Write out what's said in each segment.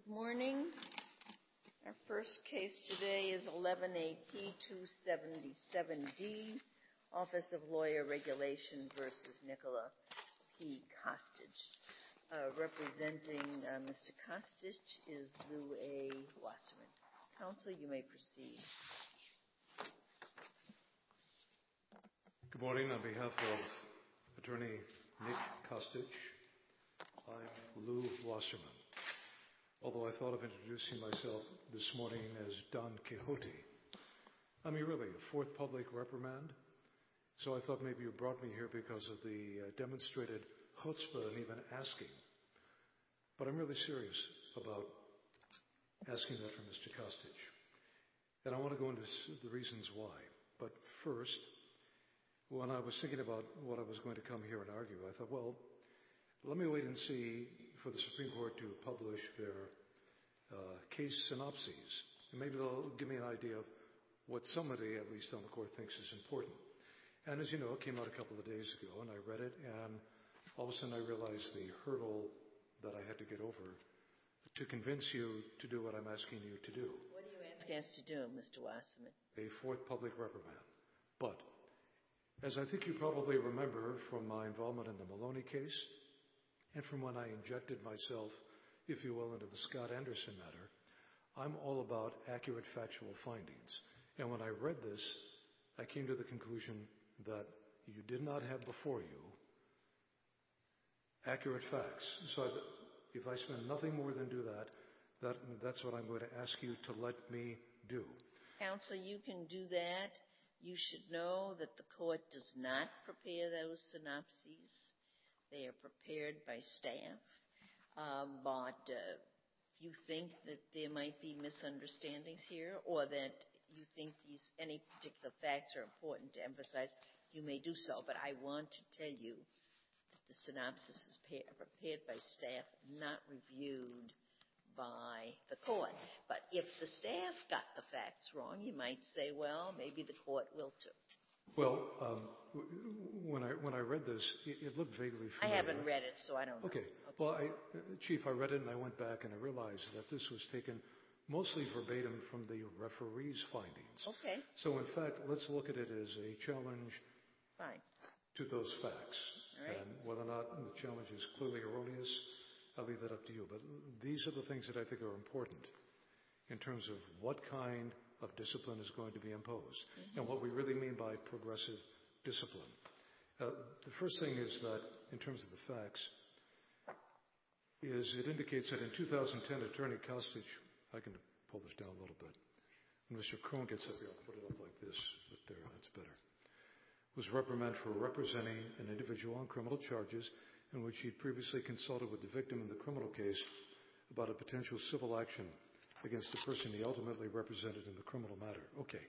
Good morning. Our first case today is 11AP277D, Office of Lawyer Regulation versus Nicola P. Kostic. Representing Mr. Kostic is Lou A. Wasserman. Counsel, you may proceed. Good morning. On behalf of Attorney Nick Kostic, I'm Lou Wasserman. Although I thought of introducing myself this morning as Don Quixote, I'm really a fourth public reprimand, so I thought maybe you brought me here because of the demonstrated chutzpah in even asking. But I'm really serious about asking that from Mr. Kostic. And I want to go into the reasons why. But first, when I was thinking about what I was going to come here and argue, I thought, well, let me wait and see for the Supreme Court to publish their case synopses. And maybe they'll give me an idea of what somebody, at least on the court, thinks is important. And as you know, it came out a couple of days ago, and I read it, and all of a sudden I realized the hurdle that I had to get over to convince you to do what I'm asking you to do. What are you asking us to do, Mr. Wasserman? A fourth public reprimand. But, as I think you probably remember from my involvement in the Maloney case, and from when I injected myself, if you will, into the Scott Anderson matter, I'm all about accurate factual findings. And when I read this, I came to the conclusion that you did not have before you accurate facts. So if I spend nothing more than do that's what I'm going to ask you to let me do. Counsel, you can do that. You should know that the court does not prepare those synopses. They are prepared by staff. But if you think that there might be misunderstandings here, or that you think any particular facts are important to emphasize, you may do so. But I want to tell you that the synopsis is prepared by staff, not reviewed by the court. But if the staff got the facts wrong, you might say, well, maybe the court will too. Well, when I read this, it looked vaguely familiar. I haven't read it, so I don't know. Okay. Well, Chief, I read it and I went back and I realized that this was taken mostly verbatim from the referee's findings. Okay. So, in fact, let's look at it as a challenge to those facts. All right. And whether or not the challenge is clearly erroneous, I'll leave that up to you. But these are the things that I think are important in terms of what kind of discipline is going to be imposed, and what we really mean by progressive discipline. The first thing is that, in terms of the facts, is it indicates that in 2010, Attorney Kostic, I can pull this down a little bit. When Mr. Crone gets up here, I'll put it up like this, but there, that's better. Was reprimanded for representing an individual on criminal charges in which he'd previously consulted with the victim in the criminal case about a potential civil action against the person he ultimately represented in the criminal matter. Okay.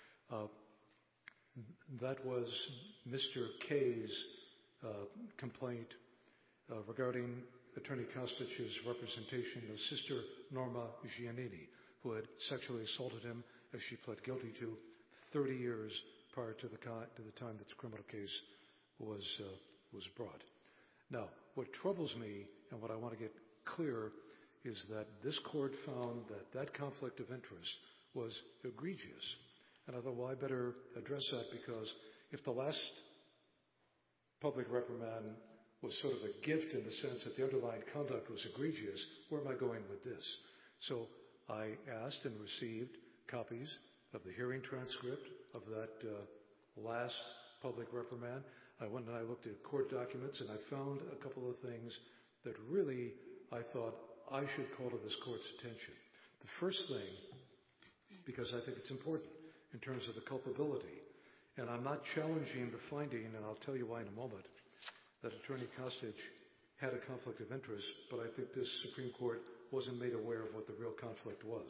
That was Mr. K's complaint regarding Attorney Kostic's representation of Sister Norma Giannini, who had sexually assaulted him, as she pled guilty to, 30 years prior to the time that the criminal case was brought. Now, what troubles me, and what I want to get clear, is that this court found that conflict of interest was egregious. And I thought, well, I better address that, because if the last public reprimand was sort of a gift in the sense that the underlying conduct was egregious, where am I going with this? So I asked and received copies of the hearing transcript of that last public reprimand. I went and I looked at court documents, and I found a couple of things that really I thought I should call to this court's attention. The first thing, because I think it's important in terms of the culpability, and I'm not challenging the finding, and I'll tell you why in a moment, that Attorney Kostic had a conflict of interest, but I think this Supreme Court wasn't made aware of what the real conflict was.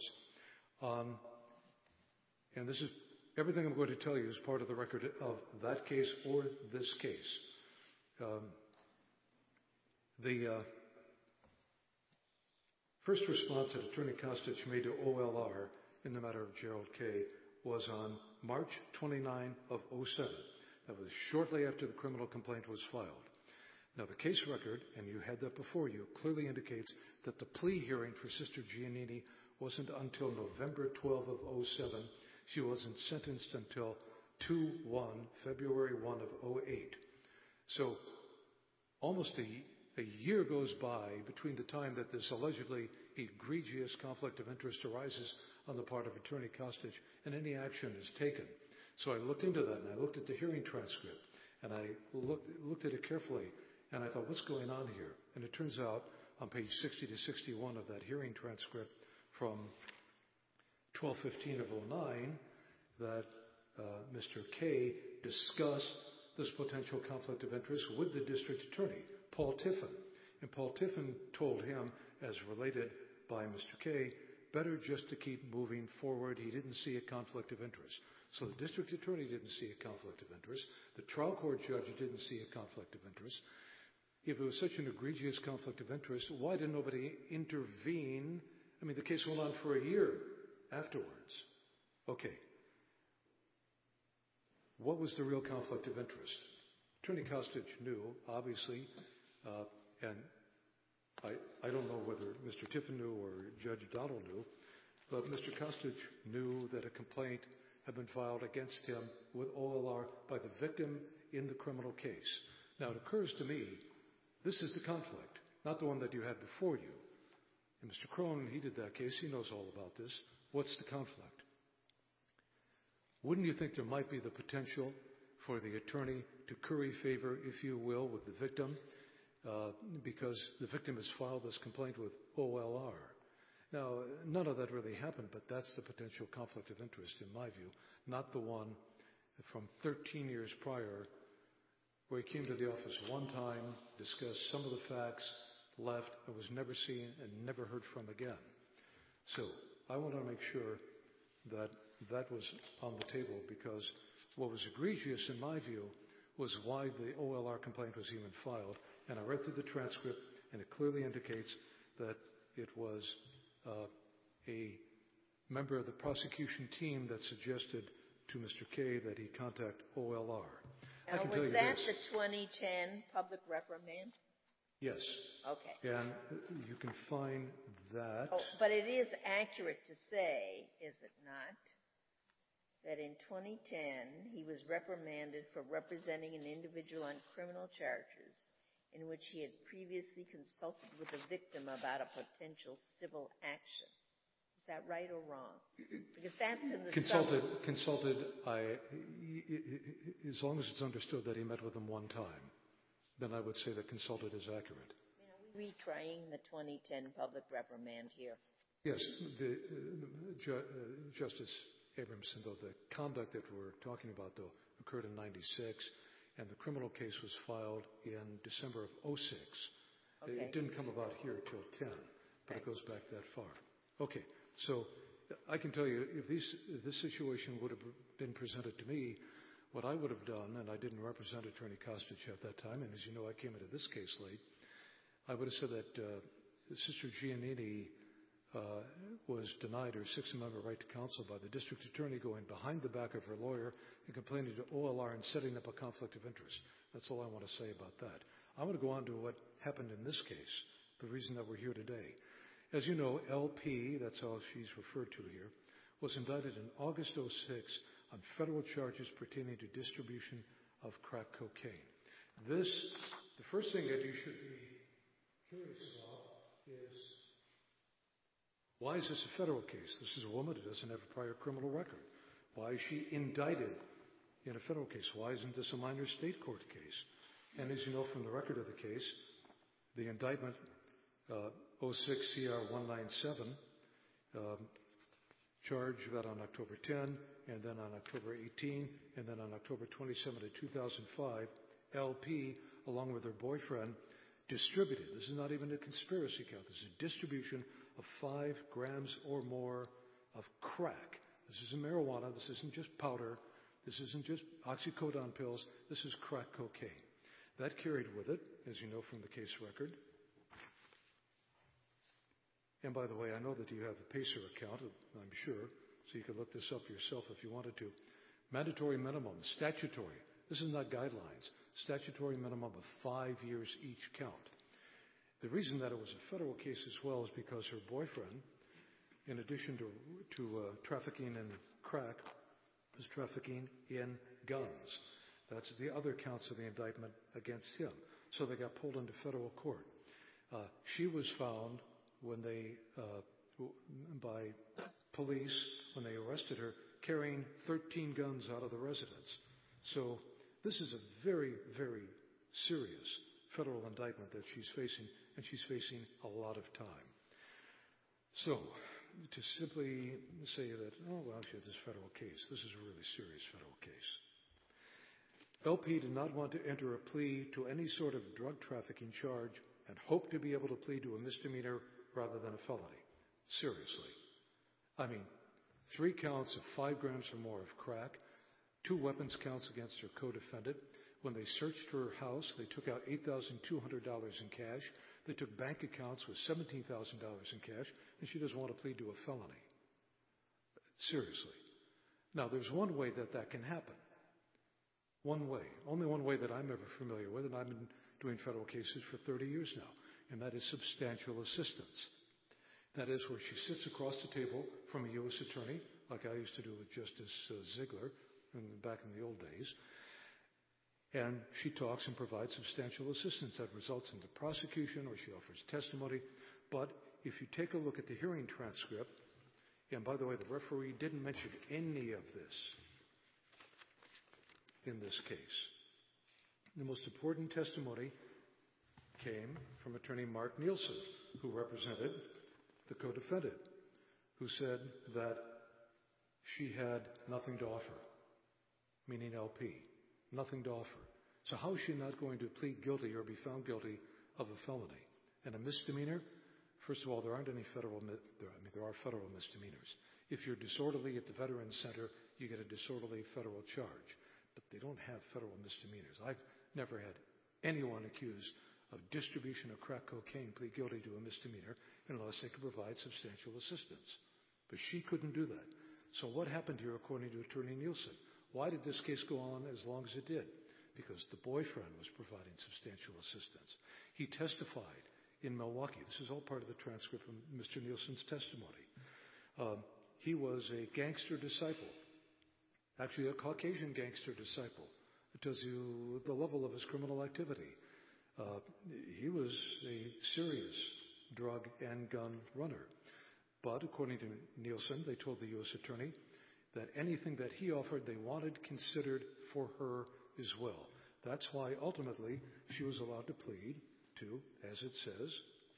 And this is, everything I'm going to tell you is part of the record of that case or this case. The first response that Attorney Kostic made to OLR in the matter of Gerald K. was on March 29 of 07. That was shortly after the criminal complaint was filed. Now, the case record, and you had that before you, clearly indicates that the plea hearing for Sister Giannini wasn't until November 12 of 07. She wasn't sentenced until February 1 of 08. So almost a year goes by between the time that this allegedly egregious conflict of interest arises on the part of Attorney Kostic and any action is taken. So I looked into that, and I looked at the hearing transcript, and I looked at it carefully, and I thought, what's going on here? And it turns out on page 60 to 61 of that hearing transcript from 12/15 of 09 that Mr. K discussed this potential conflict of interest with the district attorney, Paul Tiffin. And Paul Tiffin told him, as related by Mr. K, better just to keep moving forward. He didn't see a conflict of interest. So the district attorney didn't see a conflict of interest. The trial court judge didn't see a conflict of interest. If it was such an egregious conflict of interest, why did nobody intervene? I mean, the case went on for a year afterwards. Okay. What was the real conflict of interest? Attorney Kostic knew, obviously, and I don't know whether Mr. Tiffin knew or Judge Donald knew, but Mr. Kostic knew that a complaint had been filed against him with OLR by the victim in the criminal case. Now, it occurs to me, this is the conflict, not the one that you had before you. And Mr. Cronin, he did that case. He knows all about this. What's the conflict? Wouldn't you think there might be the potential for the attorney to curry favor, if you will, with the victim, because the victim has filed this complaint with OLR? Now, none of that really happened, but that's the potential conflict of interest, in my view, not the one from 13 years prior, where he came to the office one time, discussed some of the facts, left, and was never seen and never heard from again. So I want to make sure that that was on the table, because what was egregious, in my view, was why the OLR complaint was even filed. And I read through the transcript, and it clearly indicates that it was a member of the prosecution team that suggested to Mr. K that he contact OLR. Now, was that the 2010 public reprimand? Yes. Okay. And you can find that. Oh, but it is accurate to say, is it not, that in 2010 he was reprimanded for representing an individual on criminal charges in which he had previously consulted with the victim about a potential civil action. Is that right or wrong? Because that's in the Consulted, as long as it's understood that he met with him one time, then I would say that consulted is accurate. Are we retrying the 2010 public reprimand here? Yes, Justice Abramson, though, the conduct that we're talking about, though, occurred in 96, and the criminal case was filed in December of 06. Okay. It didn't come about here till 10, but it goes back that far. Okay, so I can tell you, if this situation would have been presented to me, what I would have done, and I didn't represent Attorney Kostic at that time, and as you know, I came into this case late, I would have said that Sister Giannini was denied her Sixth Amendment right to counsel by the district attorney going behind the back of her lawyer and complaining to OLR and setting up a conflict of interest. That's all I want to say about that. I want to go on to what happened in this case, the reason that we're here today. As you know, LP, that's how she's referred to here, was indicted in August 06 on federal charges pertaining to distribution of crack cocaine. The first thing that you should be curious about is, why is this a federal case? This is a woman who doesn't have a prior criminal record. Why is she indicted in a federal case? Why isn't this a minor state court case? And as you know from the record of the case, the indictment 06 CR 197 charged that on October 10, and then on October 18, and then on October 27 of 2005, LP, along with her boyfriend, distributed. This is not even a conspiracy count. This is distribution of 5 grams or more of crack. This isn't marijuana. This isn't just powder. This isn't just oxycodone pills. This is crack cocaine. That carried with it, as you know from the case record. And by the way, I know that you have the PACER account, I'm sure, so you could look this up yourself if you wanted to. Mandatory minimum, statutory. This is not guidelines. statutory minimum of 5 years each count. The reason that it was a federal case as well is because her boyfriend, in addition to trafficking in crack, was trafficking in guns. That's the other counts of the indictment against him. So they got pulled into federal court. She was found by police when they arrested her carrying 13 guns out of the residence. So this is a very, very serious federal indictment that she's facing, and she's facing a lot of time. So to simply say that, oh, well, she has this federal case, this is a really serious federal case. LP did not want to enter a plea to any sort of drug trafficking charge and hoped to be able to plead to a misdemeanor rather than a felony. Seriously. I mean, 3 counts of 5 grams or more of crack, 2 weapons counts against her co-defendant. When they searched her house, they took out $8,200 in cash. They took bank accounts with $17,000 in cash, and she doesn't want to plead to a felony. Seriously. Now, there's one way that can happen. One way. Only one way that I'm ever familiar with, and I've been doing federal cases for 30 years now, and that is substantial assistance. That is where she sits across the table from a U.S. attorney, like I used to do with Justice Ziegler back in the old days, and she talks and provides substantial assistance that results in the prosecution, or she offers testimony. But if you take a look at the hearing transcript, and by the way, the referee didn't mention any of this in this case. The most important testimony came from attorney Mark Nielsen, who represented the co-defendant, who said that she had nothing to offer, meaning LP, nothing to offer. So how is she not going to plead guilty or be found guilty of a felony? And a misdemeanor? First of all, there aren't any there are federal misdemeanors. If you're disorderly at the Veterans Center, you get a disorderly federal charge. But they don't have federal misdemeanors. I've never had anyone accused of distribution of crack cocaine plead guilty to a misdemeanor unless they could provide substantial assistance. But she couldn't do that. So what happened here, according to Attorney Nielsen? Why did this case go on as long as it did? Because the boyfriend was providing substantial assistance. He testified in Milwaukee. This is all part of the transcript from Mr. Nielsen's testimony. He was a gangster disciple, actually a Caucasian gangster disciple. It tells you the level of his criminal activity. He was a serious drug and gun runner. But according to Nielsen, they told the U.S. attorney that anything that he offered, they wanted considered for her as well. That's why ultimately she was allowed to plead to, as it says,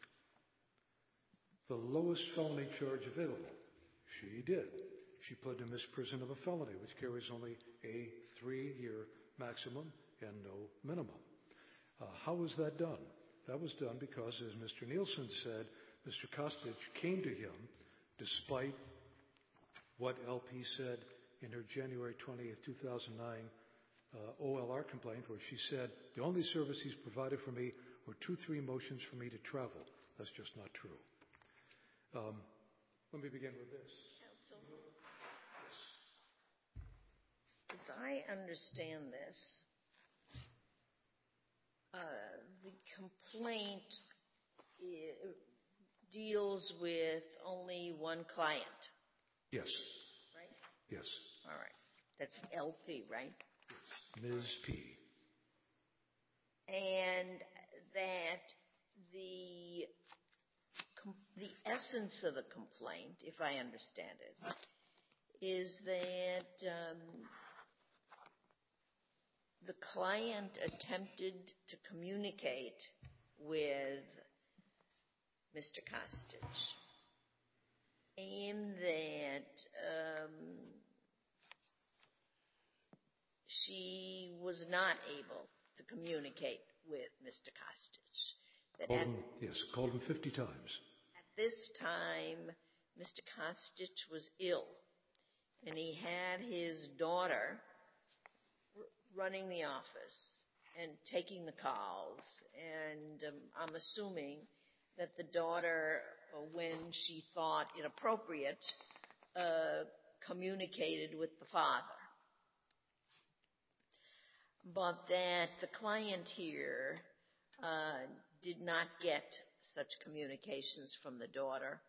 the lowest felony charge available. She did. She pled to misprision of a felony, which carries only a 3-year maximum and no minimum. How was that done? That was done because, as Mr. Nielsen said, Mr. Kostic came to him despite what LP said in her January 20th, 2009 OLR complaint, where she said, the only service he's provided for me were 2-3 motions for me to travel. That's just not true. Let me begin with this. Counsel, as I understand this, the complaint deals with only one client. Yes. Right? Yes. All right. That's LP, right? Ms. P. And that the essence of the complaint, if I understand it, is that the client attempted to communicate with Mr. Kostic, and that she was not able to communicate with Mr. Kostic. Called him 50 times. At this time, Mr. Kostic was ill, and he had his daughter running the office and taking the calls, and I'm assuming that the daughter, when she thought it appropriate, communicated with the father. but that the client here did not get such communications from the daughter.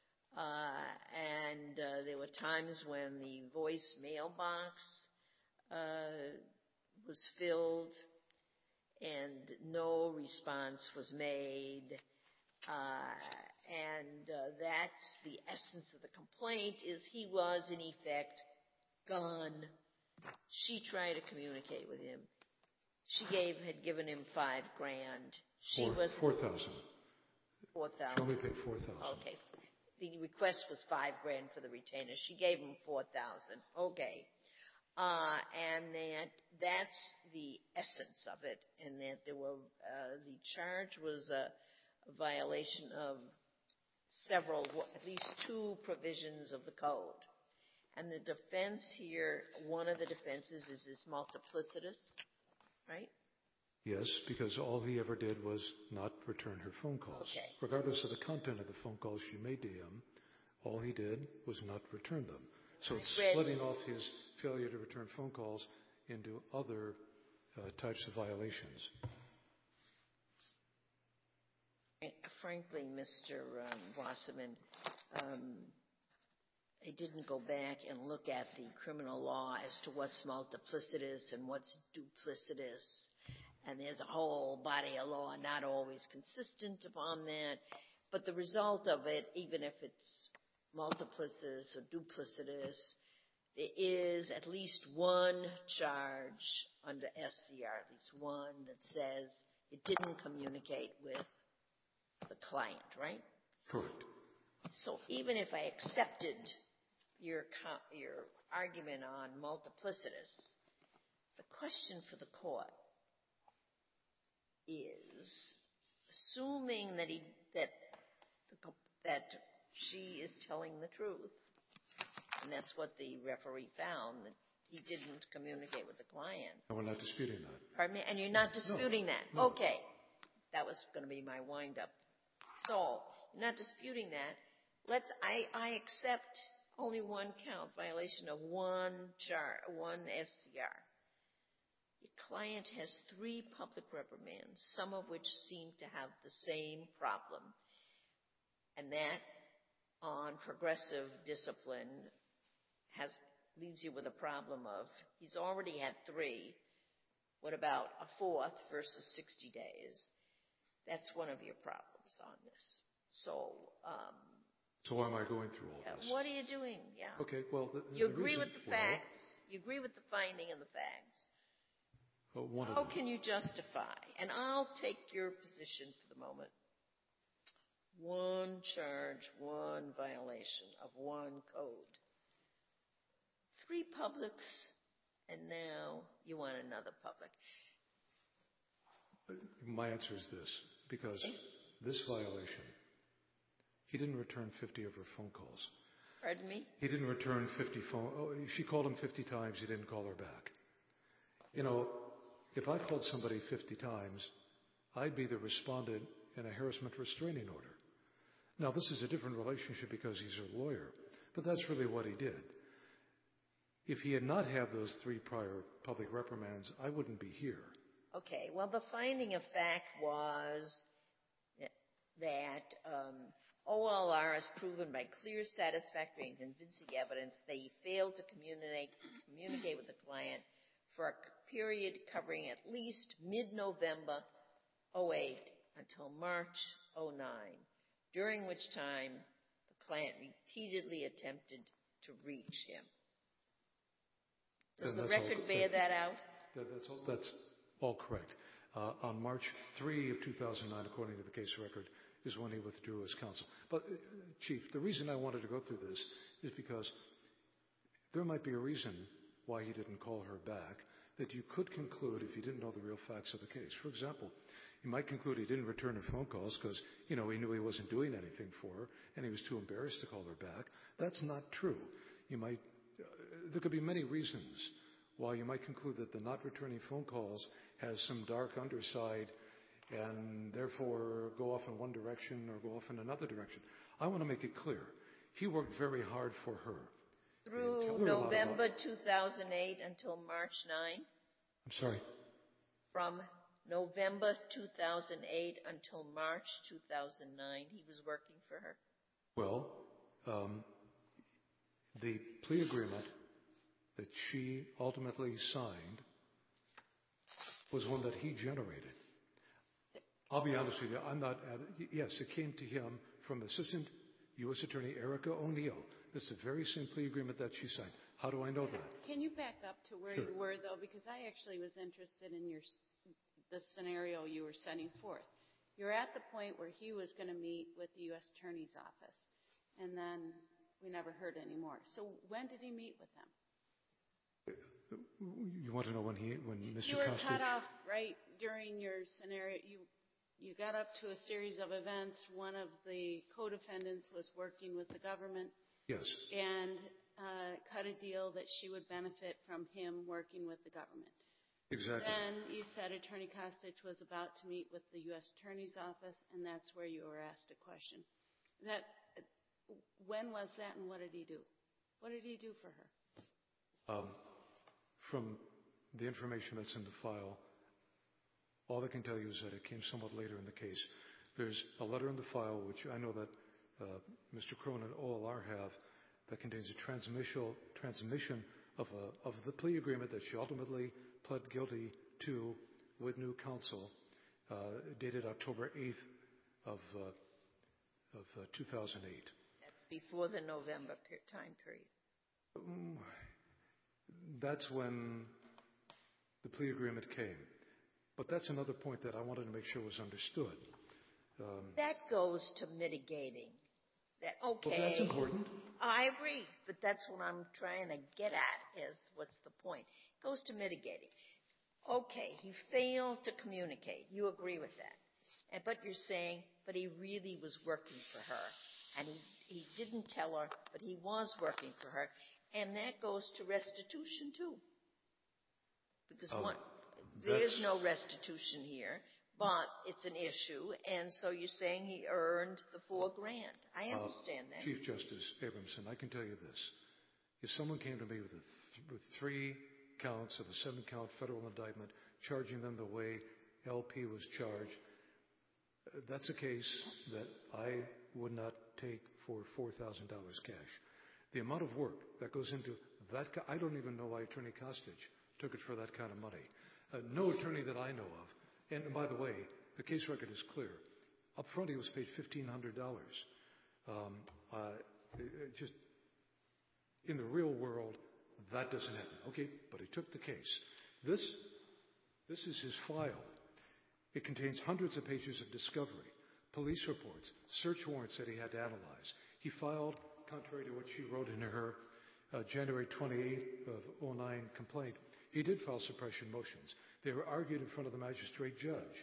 And there were times when the voice mailbox was filled and no response was made. And that's the essence of the complaint, is he was, in effect, gone. She tried to communicate with him. She had given him $5,000. She was $4,000. $4,000. She only paid $4,000. Okay. The request was $5,000 for the retainer. She gave him $4,000. Okay. And that's the essence of it, and that there were the charge was a violation of several, at least 2 provisions of the code. And the defense here, one of the defenses is multiplicitous, right? Yes, because all he ever did was not return her phone calls. Okay. Regardless of the content of the phone calls she made to him, all he did was not return them. So it's splitting off his failure to return phone calls into other types of violations. Frankly, Mr. Wasserman, I didn't go back and look at the criminal law as to what's multiplicitous and what's duplicitous. And there's a whole body of law not always consistent upon that. But the result of it, even if it's multiplicitous or duplicitous, there is at least one charge under SCR, at least one that says it didn't communicate with the client, right? Correct. So even if I accepted your argument on multiplicitous, the question for the court is, assuming that she is telling the truth, and that's what the referee found, that he didn't communicate with the client. And we're not disputing that. Pardon me? And you're not disputing that? No. Okay. That was going to be my wind-up. So, you're not disputing that. I accept only one count, violation of one FCR. Your client has 3 public reprimands, some of which seem to have the same problem. And that, on progressive discipline, leaves you with a problem of, he's already had 3. What about a 4th versus 60 days? That's one of your problems on this. So why am I going through all this? What are you doing? Yeah. Okay, well, you agree with the facts. You agree with the finding and the facts. How can you justify? And I'll take your position for the moment. One charge, one violation of one code. 3 publics, and now you want another public. My answer is this, because this violation, he didn't return 50 of her phone calls. Pardon me? He didn't return 50 she called him 50 times, he didn't call her back. You know, if I called somebody 50 times, I'd be the respondent in a harassment restraining order. Now, this is a different relationship because he's a lawyer, but that's really what he did. If he had not had those 3 prior public reprimands, I wouldn't be here. Okay, well, the finding of fact was that OLR has proven by clear, satisfactory, and convincing evidence that he failed to communicate with the client for a period covering at least mid-November 2008 until March 2009, during which time the client repeatedly attempted to reach him. Does the record bear that out? That's all correct. On March 3 of 2009, according to the case record, is when he withdrew his counsel. But, Chief, the reason I wanted to go through this is because there might be a reason why he didn't call her back that you could conclude if you didn't know the real facts of the case. For example, you might conclude he didn't return her phone calls because, he knew he wasn't doing anything for her and he was too embarrassed to call her back. That's not true. There could be many reasons why you might conclude that the not returning phone calls has some dark underside and therefore go off in one direction or go off in another direction. I want to make it clear. He worked very hard for her. Through November 2008 until March 9? I'm sorry? from November 2008 until March 2009, he was working for her? Well, the plea agreement that she ultimately signed was one that he generated. I'll be honest with you, yes, it came to him from Assistant U.S. Attorney Erica O'Neill. It's the very same plea agreement that she signed. How do I know that? Can you back up to where Sure. you were, though? Because I actually was interested in the scenario you were setting forth. You're at the point where he was going to meet with the U.S. Attorney's Office, and then we never heard any more. So when did he meet with them? You want to know when Mr. You were Kostic? cut off right during your scenario. You got up to a series of events. One of the co-defendants was working with the government. Yes. And cut a deal that she would benefit from him working with the government. Exactly. Then you said Attorney Kostic was about to meet with the U.S. Attorney's Office, and that's where you were asked a question. When was that, and what did he do? What did he do for her? From the information that's in the file, all I can tell you is that it came somewhat later in the case. There's a letter in the file, which I know that Mr. Crone and OLR have, that contains a transmission of the plea agreement that she ultimately pled guilty to with new counsel, dated October 8th of 2008. That's before the November time period. That's when the plea agreement came. But that's another point that I wanted to make sure was understood. That goes to mitigating. Well, that's important. I agree, but that's what I'm trying to get at is what's the point. It goes to mitigating. Okay, he failed to communicate. You agree with that. But you're saying, but he really was working for her. And he didn't tell her, but he was working for her. And that goes to restitution, too. Because there's no restitution here, but it's an issue. And so you're saying he earned the $4,000. I understand that. Chief Justice Abramson, I can tell you this. If someone came to me with 3 counts of a 7-count federal indictment, charging them the way LP was charged, that's a case that I would not take for $4,000 cash. The amount of work that goes into that, I don't even know why Attorney Kostic took it for that kind of money. No attorney that I know of, and by the way, the case record is clear. Up front, he was paid $1,500. Just in the real world, that doesn't happen. Okay, but he took the case. This is his file. It contains hundreds of pages of discovery, police reports, search warrants that he had to analyze. He filed, contrary to what she wrote in her January 28 of 2009 complaint, he did file suppression motions. They were argued in front of the magistrate judge.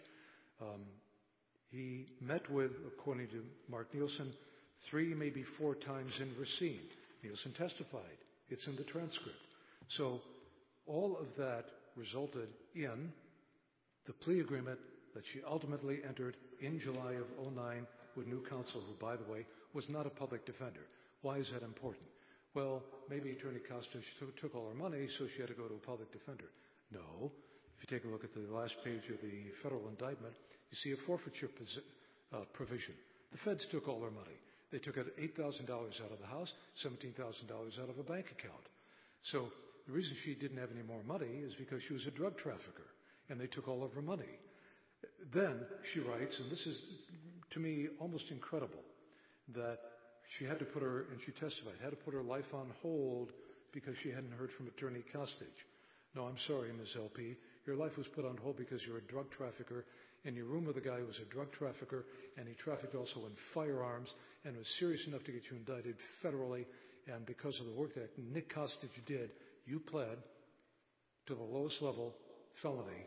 He met with, according to Mark Nielsen, 3, maybe 4 times in Racine. Nielsen testified. It's in the transcript. So all of that resulted in the plea agreement that she ultimately entered in July of 2009 with new counsel, who, by the way, was not a public defender. Why is that important? Well, maybe Attorney Kostic took all her money, so she had to go to a public defender. No. If you take a look at the last page of the federal indictment, you see a forfeiture provision. The feds took all her money. They took $8,000 out of the house, $17,000 out of a bank account. So the reason she didn't have any more money is because she was a drug trafficker, and they took all of her money. Then she writes, and this is, to me, almost incredible, that she had to put her, and she testified, had to put her life on hold because she hadn't heard from Attorney Kostic. No, I'm sorry, Ms. LP. Your life was put on hold because you're a drug trafficker, and you room with a guy who was a drug trafficker, and he trafficked also in firearms, and was serious enough to get you indicted federally. And because of the work that Nick Kostic did, you pled to the lowest level felony,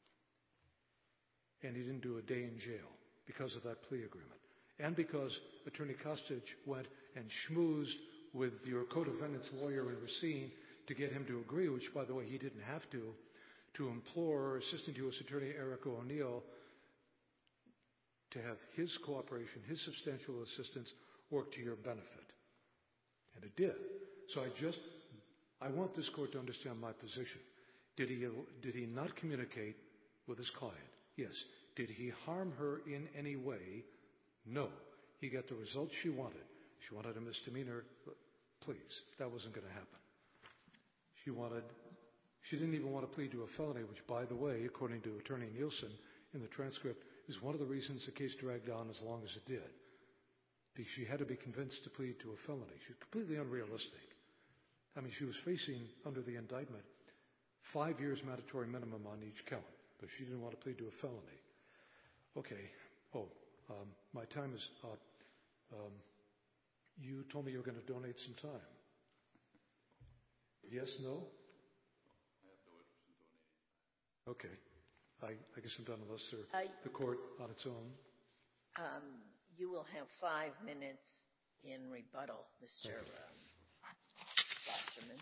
and he didn't do a day in jail because of that plea agreement. And because Attorney Kostic went and schmoozed with your co-defendant's lawyer in Racine to get him to agree, which, by the way, he didn't have to implore Assistant U.S. Attorney Erica O'Neill to have his cooperation, his substantial assistance, work to your benefit. And it did. So I want this court to understand my position. Did he not communicate with his client? Yes. Did he harm her in any way? No. He got the results she wanted. She wanted a misdemeanor. Please, that wasn't going to happen. She didn't even want to plead to a felony, which, by the way, according to Attorney Nielsen in the transcript, is one of the reasons the case dragged on as long as it did. Because she had to be convinced to plead to a felony. She's completely unrealistic. I mean, she was facing, under the indictment, 5 years mandatory minimum on each count, but she didn't want to plead to a felony. Okay. My time is up. You told me you were going to donate some time. Yes, no? I have no interest in donating. Okay. I guess I'm done unless the court on its own. You will have 5 minutes in rebuttal, Mr. Wasserman.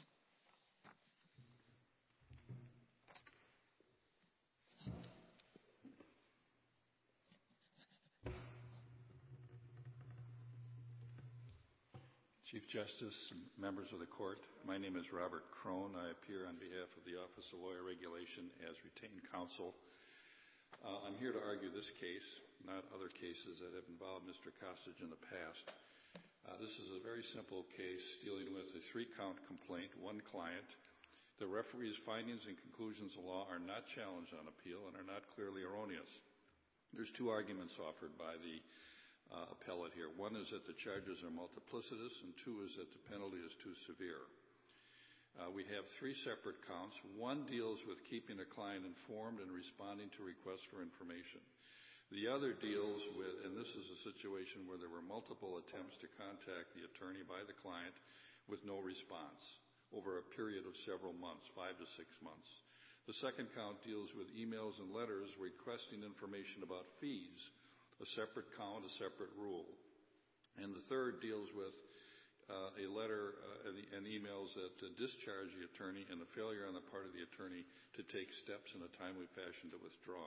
Chief Justice and members of the court, my name is Robert Crone. I appear on behalf of the Office of Lawyer Regulation as retained counsel. I'm here to argue this case, not other cases that have involved Mr. Kostic in the past. This is a very simple case dealing with a 3-count complaint, 1 client. The referee's findings and conclusions of law are not challenged on appeal and are not clearly erroneous. There's 2 arguments offered by the appellate here. 1 is that the charges are multiplicitous, and 2 is that the penalty is too severe. We have 3 separate counts. 1 deals with keeping a client informed and responding to requests for information. The other deals with, and this is a situation where there were multiple attempts to contact the attorney by the client with no response over a period of several months, 5 to 6 months. The 2nd count deals with emails and letters requesting information about fees, a separate count, a separate rule. And the 3rd deals with a letter and emails that discharge the attorney and the failure on the part of the attorney to take steps in a timely fashion to withdraw.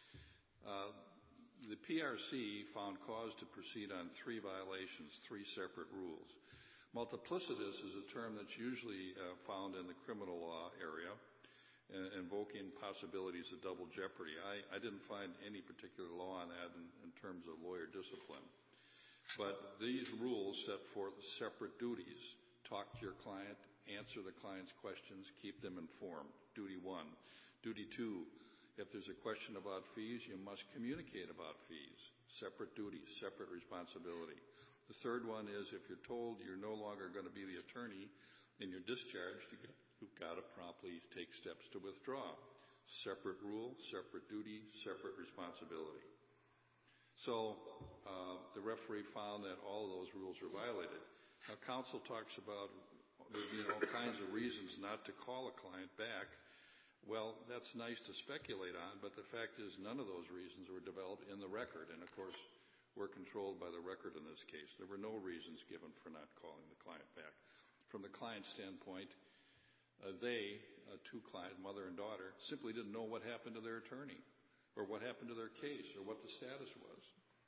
The PRC found cause to proceed on 3 violations, 3 separate rules. Multiplicitous is a term that's usually found in the criminal law area, invoking possibilities of double jeopardy. I didn't find any particular law on that in terms of lawyer discipline. But these rules set forth separate duties. Talk to your client, answer the client's questions, keep them informed. Duty 1. Duty 2, if there's a question about fees, you must communicate about fees. Separate duties, separate responsibility. The 3rd one is if you're told you're no longer going to be the attorney and you're discharged, you've got to promptly take steps to withdraw. Separate rule, separate duty, separate responsibility. So the referee found that all of those rules were violated. Now, counsel talks about there being all kinds of reasons not to call a client back. Well, that's nice to speculate on, but the fact is none of those reasons were developed in the record. And, of course, we're controlled by the record in this case. There were no reasons given for not calling the client back. From the client's standpoint, they, 2 clients, mother and daughter, simply didn't know what happened to their attorney or what happened to their case or what the status was.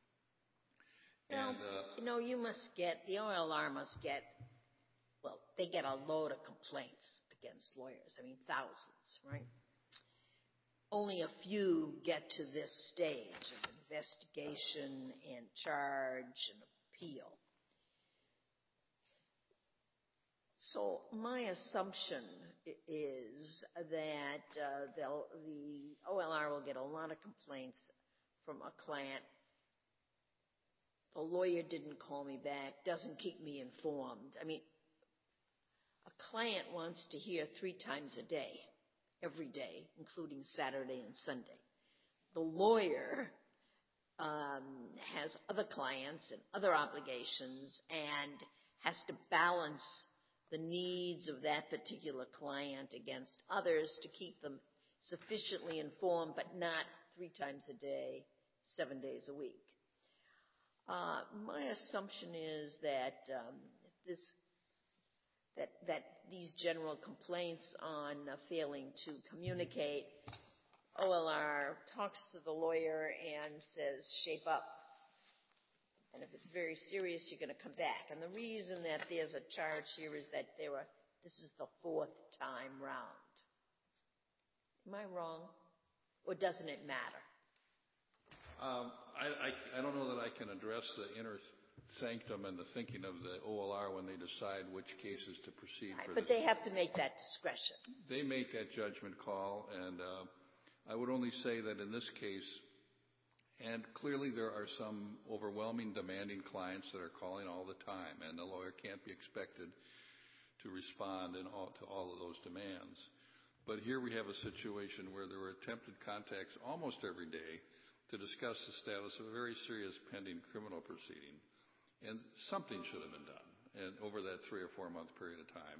Well, you must get, the OLR must get, well, they get a load of complaints against lawyers. I mean, thousands, right? Only a few get to this stage of investigation and charge and appeal. So my assumption is that the OLR will get a lot of complaints from a client. The lawyer didn't call me back, doesn't keep me informed. I mean, a client wants to hear 3 times a day, every day, including Saturday and Sunday. The lawyer has other clients and other obligations and has to balance the needs of that particular client against others to keep them sufficiently informed, but not 3 times a day, 7 days a week. My assumption is that that these general complaints on failing to communicate, OLR talks to the lawyer and says, shape up. And if it's very serious, you're going to come back. And the reason that there's a charge here is that this is the 4th time round. Am I wrong? Or doesn't it matter? I don't know that I can address the inner sanctum and the thinking of the OLR when they decide which cases to proceed for. But they have to make that discretion. They make that judgment call, and I would only say that in this case, and clearly there are some overwhelming demanding clients that are calling all the time, and the lawyer can't be expected to respond to all of those demands. But here we have a situation where there were attempted contacts almost every day to discuss the status of a very serious pending criminal proceeding. And something should have been done over that 3 or 4 month period of time.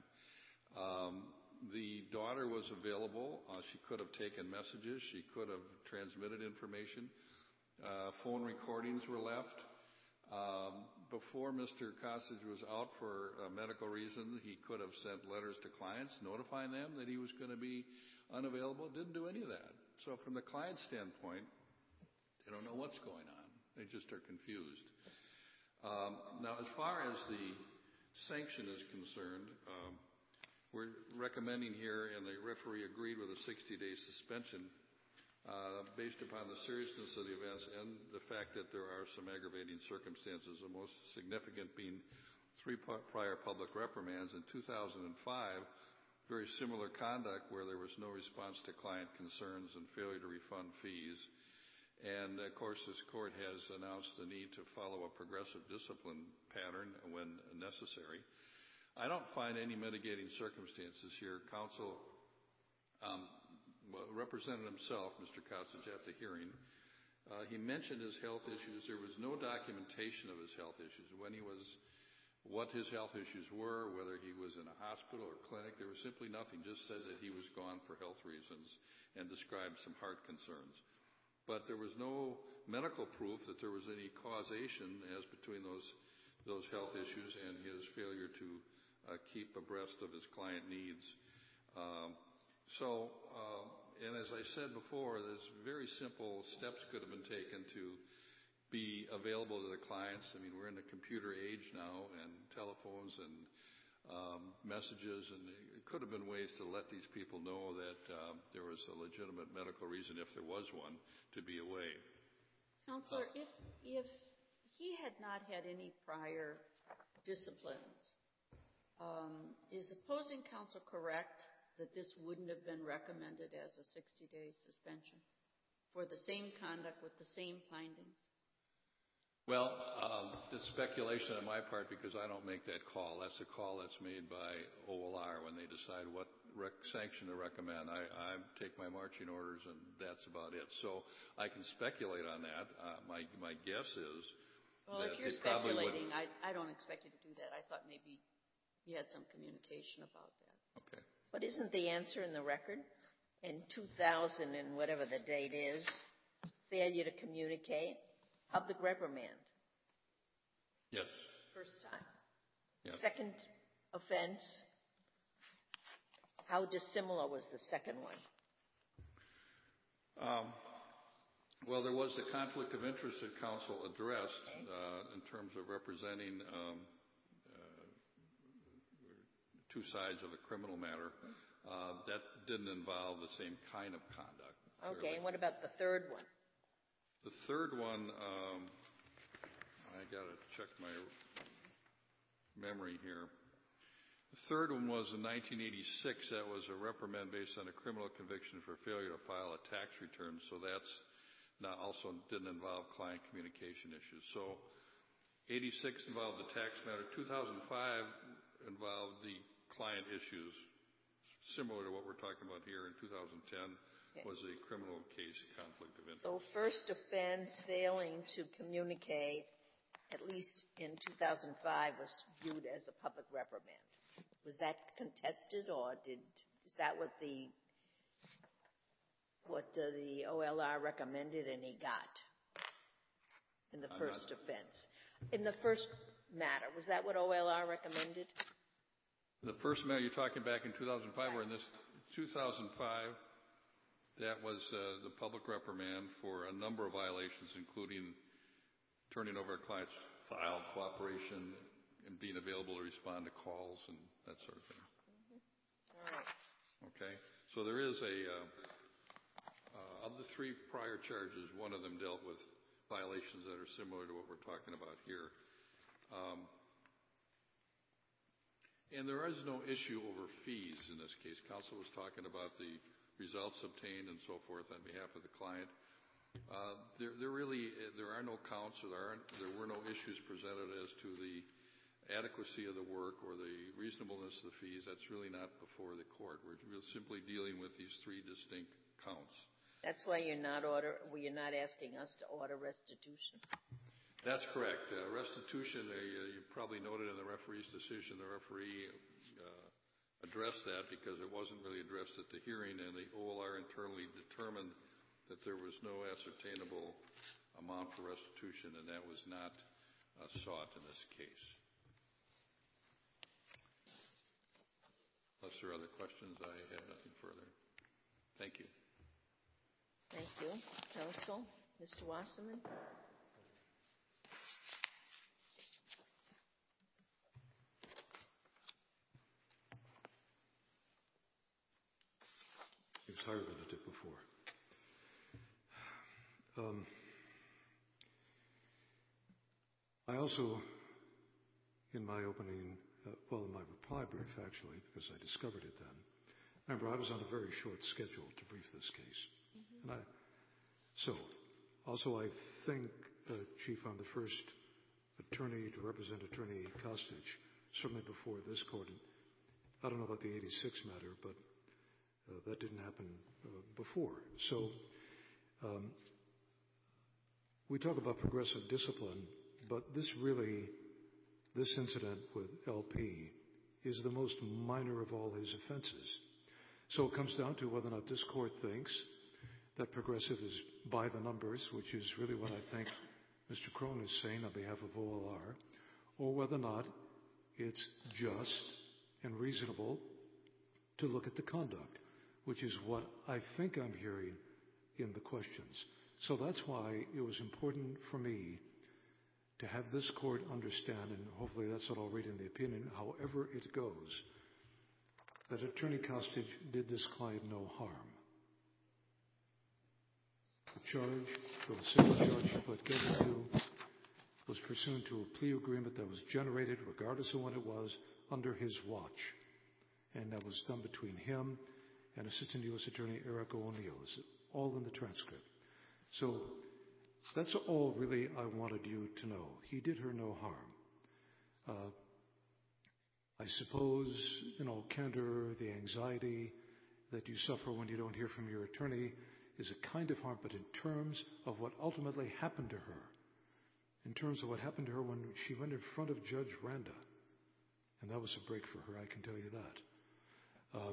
The daughter was available. She could have taken messages. She could have transmitted information. Phone recordings were left. Before Mr. Kosich was out for medical reasons, he could have sent letters to clients notifying them that he was going to be unavailable. Didn't do any of that. So from the client standpoint, they don't know what's going on. They just are confused. Now, as far as the sanction is concerned, we're recommending here, and the referee agreed with a 60-day suspension based upon the seriousness of the events and the fact that there are some aggravating circumstances, the most significant being 3 prior public reprimands in 2005, very similar conduct where there was no response to client concerns and failure to refund fees. And, of course, this court has announced the need to follow a progressive discipline pattern when necessary. I don't find any mitigating circumstances here. Counsel represented himself, Mr. Kosich, at the hearing. He mentioned his health issues. There was no documentation of his health issues. What his health issues were, whether he was in a hospital or clinic, there was simply nothing. Just said that he was gone for health reasons and described some heart concerns. But there was no medical proof that there was any causation as between those health issues and his failure to keep abreast of his client needs. And as I said before, there's very simple steps could have been taken to be available to the clients. I mean, we're in the computer age now, and telephones and messages, and it could have been ways to let these people know that there was a legitimate medical reason, if there was one, to be away. Counselor, if he had not had any prior disciplines, is opposing counsel correct that this wouldn't have been recommended as a 60-day suspension for the same conduct with the same findings? Well, it's speculation on my part because I don't make that call. That's a call that's made by OLR when they decide what sanction to recommend. I take my marching orders, and that's about it. So I can speculate on that. My guess is well, that if you're speculating, I don't expect you to do that. I thought maybe you had some communication about that. Okay. But isn't the answer in the record? In 2000 and whatever the date is, failure to communicate, public reprimand. Yes. First time. Yes. Second offense, how dissimilar was the second one? Well, there was the conflict of interest that counsel addressed in terms of representing two sides of a criminal matter. That didn't involve the same kind of conduct. Okay, and what about the third one? The third one, I got to check my memory here. The third one was in 1986. That was a reprimand based on a criminal conviction for failure to file a tax return. So that's not also didn't involve client communication issues. So 86 involved the tax matter. 2005 involved the client issues, similar to what we're talking about here in 2010. Okay. Was a criminal case conflict of interest. So first offense, failing to communicate, at least in 2005, was viewed as a public reprimand. Was that contested, or is that what the OLR recommended and he got in the first offense? In the first matter, was that what OLR recommended? The first matter you're talking back in 2005, or in this 2005? That was the public reprimand for a number of violations, including turning over a client's file, cooperation, and being available to respond to calls and that sort of thing. Mm-hmm. All right. Okay. So there is a Of the 3 prior charges, one of them dealt with violations that are similar to what we're talking about here. And there is no issue over fees in this case. Counsel was talking about the results obtained and so forth on behalf of the client. There are no counts, or there were no issues presented as to the adequacy of the work or the reasonableness of the fees. That's really not before the court. We're simply dealing with these 3 distinct counts. That's why you're not asking us to order restitution. That's correct. Restitution, you probably noted in the referee's decision, the referee addressed that because it wasn't really addressed at the hearing, and the OLR internally determined that there was no ascertainable amount for restitution, and that was not sought in this case. Unless there are other questions, I have nothing further. Thank you. Thank you. Counsel, Mr. Wasserman? It was higher than it did before. I also, in my opening, in my reply brief actually, because I discovered it then, remember I was on a very short schedule to brief this case. Mm-hmm. I think, Chief, I'm the first attorney to represent Attorney Kostic, certainly before this court. I don't know about the 86 matter, but that didn't happen before. So we talk about progressive discipline, but this incident with LP is the most minor of all his offenses. So it comes down to whether or not this court thinks that progressive is by the numbers, which is really what I think Mr. Crone is saying on behalf of OLR, or whether or not it's just and reasonable to look at the conduct, which is what I think I'm hearing in the questions. So that's why it was important for me to have this court understand, and hopefully that's what I'll read in the opinion, however it goes, that Attorney Kostic did this client no harm. The charge, the civil charge he pled guilty to, was pursuant to a plea agreement that was generated, regardless of when it was, under his watch. And that was done between him and Assistant U.S. Attorney Eric O'Neill. It's all in the transcript. So that's all really I wanted you to know. He did her no harm. I suppose, candor, the anxiety that you suffer when you don't hear from your attorney is a kind of harm, but in terms of what ultimately happened to her, in terms of what happened to her when she went in front of Judge Randa, and that was a break for her, I can tell you that.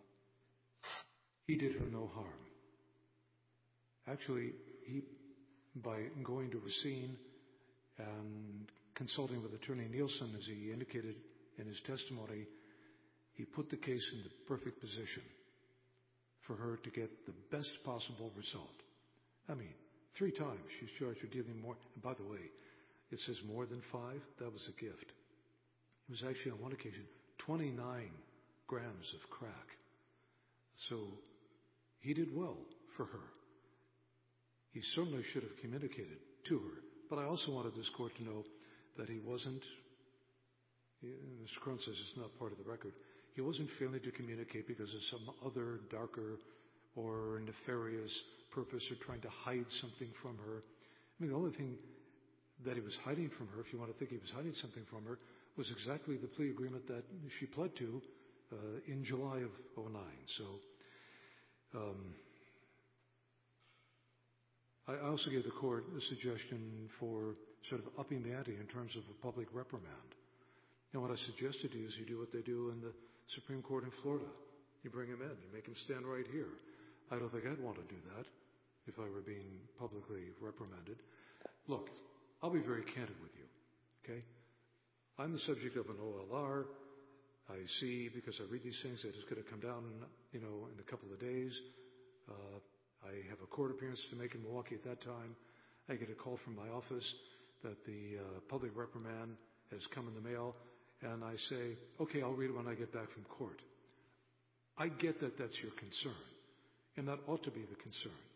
He did her no harm. Actually, by going to Racine and consulting with Attorney Nielsen, as he indicated in his testimony, he put the case in the perfect position for her to get the best possible result. 3 times she's charged with dealing more. And by the way, it says more than 5. That was a gift. It was actually on one occasion 29 grams of crack. So he did well for her. He certainly should have communicated to her. But I also wanted this court to know that he wasn't, Mr. Crone says it's not part of the record, he wasn't failing to communicate because of some other darker or nefarious purpose or trying to hide something from her. The only thing that he was hiding from her, if you want to think he was hiding something from her, was exactly the plea agreement that she pled to in July of 2009. So I also gave the court a suggestion for sort of upping the ante in terms of a public reprimand. And what I suggested to you is you do what they do in the Supreme Court in Florida. You bring him in. You make him stand right here. I don't think I'd want to do that if I were being publicly reprimanded. Look, I'll be very candid with you, okay? I'm the subject of an OLR. I see, because I read these things, that it's going to come down, in a couple of days. I have a court appearance to make in Milwaukee at that time. I get a call from my office that the public reprimand has come in the mail, and I say, okay, I'll read it when I get back from court. I get that that's your concern, and that ought to be the concern.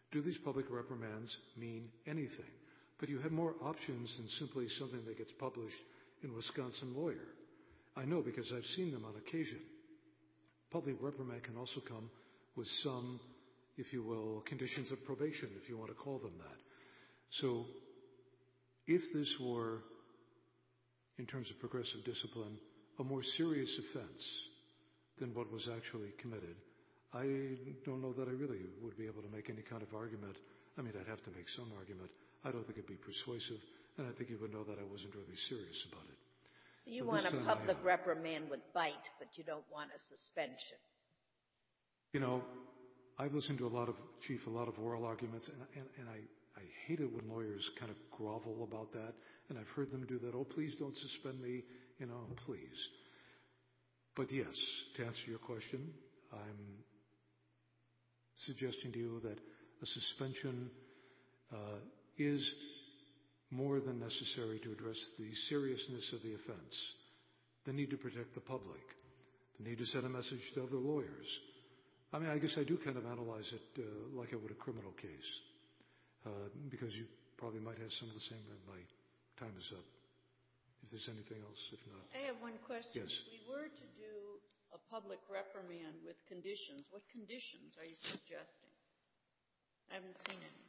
Do these public reprimands mean anything? But you have more options than simply something that gets published in Wisconsin Lawyer. I know because I've seen them on occasion. Public reprimand can also come with some, if you will, conditions of probation, if you want to call them that. So if this were, in terms of progressive discipline, a more serious offense than what was actually committed, I don't know that I really would be able to make any kind of argument. I mean, I'd have to make some argument. I don't think it'd be persuasive, and I think you would know that I wasn't really serious about it. You want a public reprimand with bite, but you don't want a suspension. You know, I've listened to a lot of oral arguments, and I hate it when lawyers kind of grovel about that, and I've heard them do that. Oh, please don't suspend me, please. But yes, to answer your question, I'm suggesting to you that a suspension is more than necessary to address the seriousness of the offense, the need to protect the public, the need to send a message to other lawyers. I mean, I guess I do kind of analyze it like I would a criminal case, because you probably might have some of the same. My time is up. If there's anything else, if not. I have one question. Yes. If we were to do a public reprimand with conditions, what conditions are you suggesting? I haven't seen any.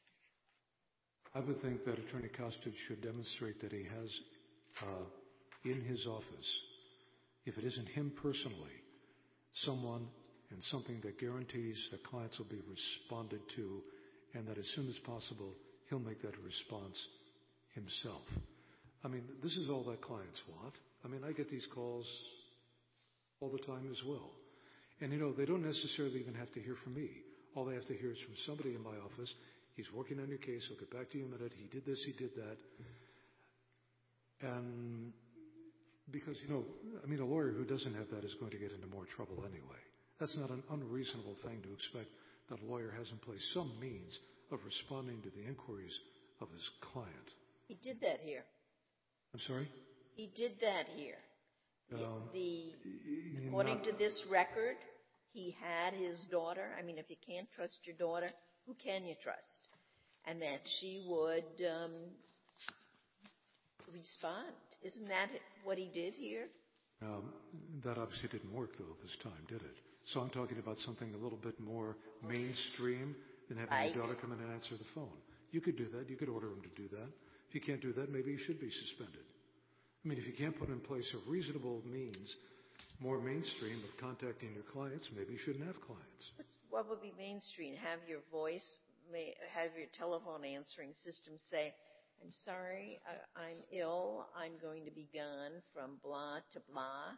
I would think that Attorney Kostic should demonstrate that he has in his office, if it isn't him personally, someone and something that guarantees that clients will be responded to, and that as soon as possible he'll make that response himself. I mean, this is all that clients want. I mean, I get these calls all the time as well. And, they don't necessarily even have to hear from me. All they have to hear is from somebody in my office. He's working on your case. He'll get back to you in a minute. He did this, he did that. And because, a lawyer who doesn't have that is going to get into more trouble anyway. That's not an unreasonable thing to expect that a lawyer has in place some means of responding to the inquiries of his client. He did that here. I'm sorry? He did that here. According to this record, he had his daughter. I mean, if you can't trust your daughter, who can you trust? And that she would respond. Isn't that what he did here? That obviously didn't work, though, this time, did it? So I'm talking about something a little bit more mainstream than having your daughter come in and answer the phone. You could do that. You could order him to do that. If you can't do that, maybe you should be suspended. I mean, if you can't put in place a reasonable means, more mainstream of contacting your clients, maybe you shouldn't have clients. What would be mainstream? Have your have your telephone answering system say, I'm sorry, I'm ill, I'm going to be gone from blah to blah.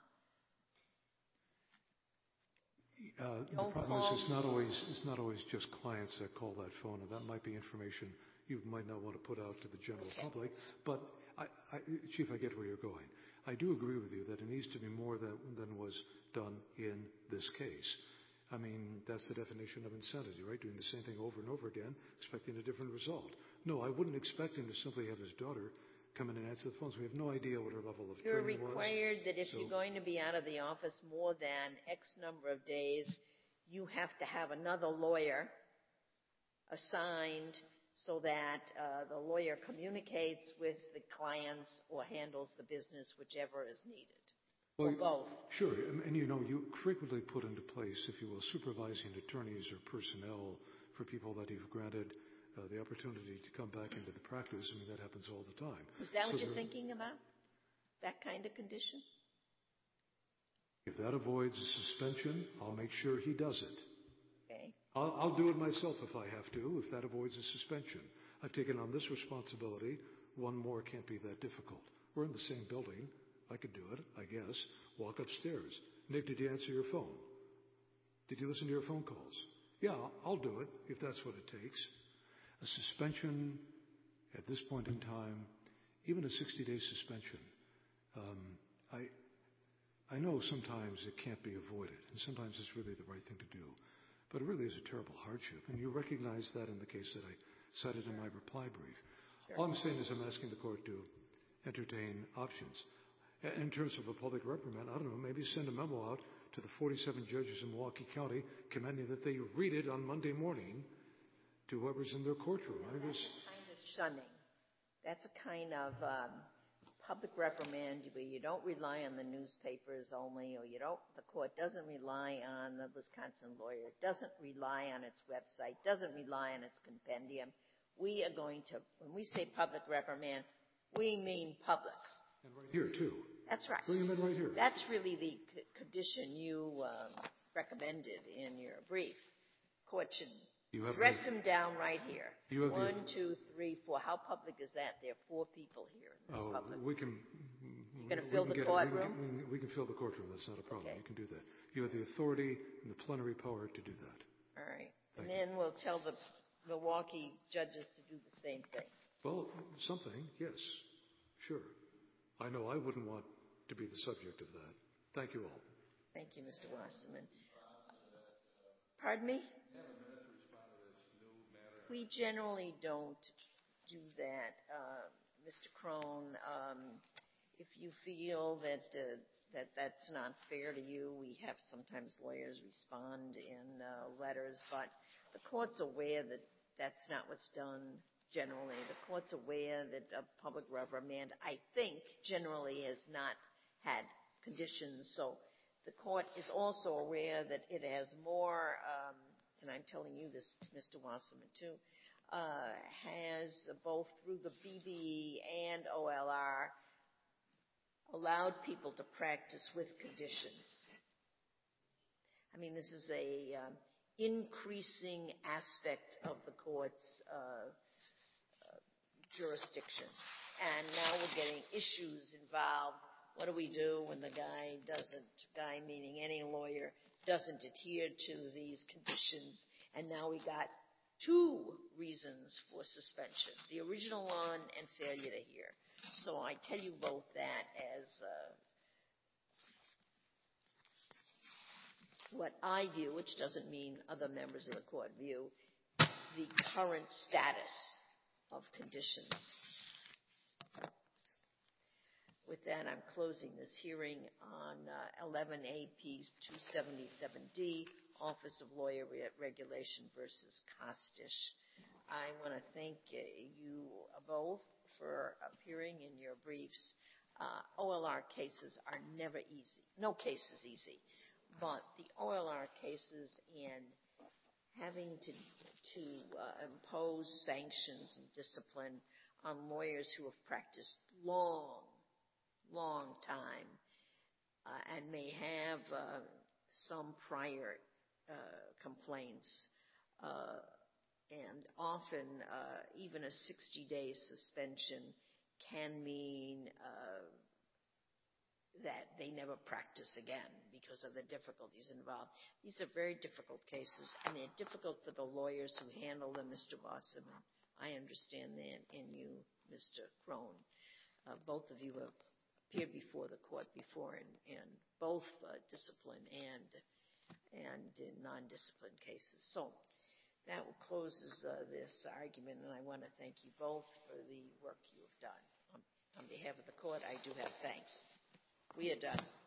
The problem is it's not always just clients that call that phone, and that might be information you might not want to put out to the general public. But, Chief, I get where you're going. I do agree with you that it needs to be more than was done in this case. I mean, that's the definition of insanity, right? Doing the same thing over and over again, expecting a different result. No, I wouldn't expect him to simply have his daughter come in and answer the phones. We have no idea what her level of training was. You're required that if you're going to be out of the office more than X number of days, you have to have another lawyer assigned so that the lawyer communicates with the clients or handles the business, whichever is needed. Or both. Sure. And you frequently put into place, if you will, supervising attorneys or personnel for people that you've granted the opportunity to come back into the practice. I mean, that happens all the time. Is that what you're thinking about? That kind of condition? If that avoids a suspension, I'll make sure he does it. Okay. I'll do it myself if I have to, if that avoids a suspension. I've taken on this responsibility. One more can't be that difficult. We're in the same building. I could do it, I guess. Walk upstairs. Nick, did you answer your phone? Did you listen to your phone calls? Yeah, I'll do it if that's what it takes. A suspension at this point in time, even a 60-day suspension, I know sometimes it can't be avoided, and sometimes it's really the right thing to do. But it really is a terrible hardship, and you recognize that in the case that I cited in my reply brief. Sure. All I'm saying is I'm asking the court to entertain options. In terms of a public reprimand, I don't know, maybe send a memo out to the 47 judges in Milwaukee County commanding that they read it on Monday morning to whoever's in their courtroom. I was, Kind of shunning. That's a kind of public reprimand where you don't rely on the newspapers only, or the court doesn't rely on the Wisconsin Lawyer, doesn't rely on its website, doesn't rely on its compendium. We are going to, when we say public reprimand, we mean public. and right here, too. That's right. Bring them in right here. That's really the condition you recommended in your brief. Court should dress him down right here. 1, 2, 3, 4. How public is that? There are 4 people here in this public. We can. You're going to fill the courtroom? We can fill the courtroom. That's not a problem. Okay. You can do that. You have the authority and the plenary power to do that. All right. Thank And then we'll tell the Milwaukee judges to do the same thing. Well, something, yes, sure. I know I wouldn't want to be the subject of that. Thank you all. Thank you, Mr. Wasserman. Pardon me? We generally don't do that, Mr. Crone. If you feel that that's not fair to you, we have sometimes lawyers respond in letters, but the court's aware that that's not what's done generally. The court's aware that a public reprimand, I think, generally has not had conditions. So the court is also aware that it has more, and I'm telling you this, Mr. Wasserman, too, has both through the BBE and OLR allowed people to practice with conditions. I mean, this is a increasing aspect of the court's jurisdiction. And now we're getting issues involved. What do we do when the guy meaning any lawyer, doesn't adhere to these conditions? And now we got 2 reasons for suspension, the original one and failure to hear. So I tell you both that as what I view, which doesn't mean other members of the court view, the current status of conditions. With that, I'm closing this hearing on 11 AP 277D, Office of Lawyer Regulation versus Costish. I want to thank you both for appearing in your briefs. OLR cases are never easy. No case is easy. But the OLR cases and having to impose sanctions and discipline on lawyers who have practiced long time and may have some prior complaints, and often even a 60-day suspension can mean that they never practice again because of the difficulties involved. These are very difficult cases, and they're difficult for the lawyers who handle them, Mr. Wasserman. I understand that, and you, Mr. Crone. Both of you have appeared before the court before in both discipline and in non-discipline cases. So that closes this argument, and I want to thank you both for the work you have done. On behalf of the court, I do have thanks. We are done.